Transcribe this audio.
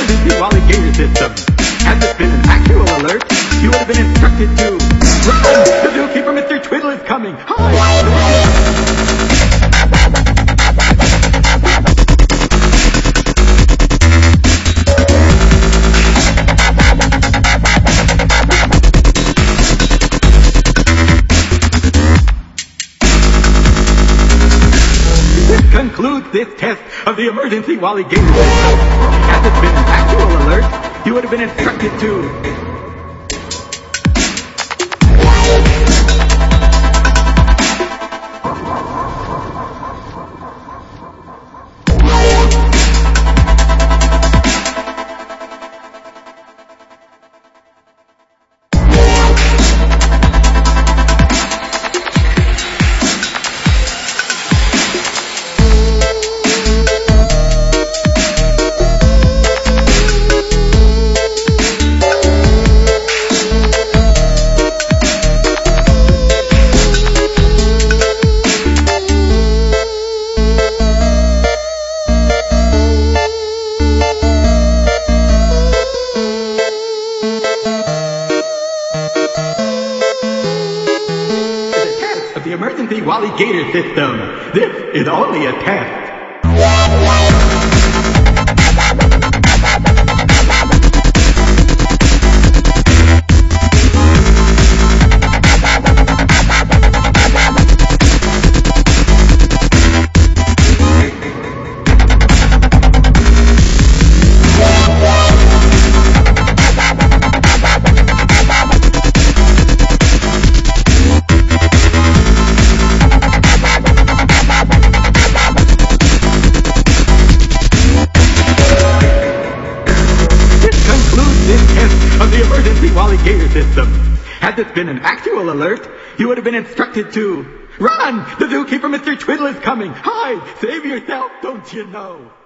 emergency Wally Gator system. Had this been an actual alert, you would have been instructed to run! The zookeeper, Mr. Twiddle, is coming! Hide! Concludes this test of the emergency Wally Gator system. Had this been an actual alert, you would have been instructed to the emergency Wally Gator system. This is only a test. Of the emergency Wally Gator system. Had this been an actual alert, you would have been instructed to run! The zookeeper, Mr. Twiddle, is coming! Hide! Save yourself, don't you know?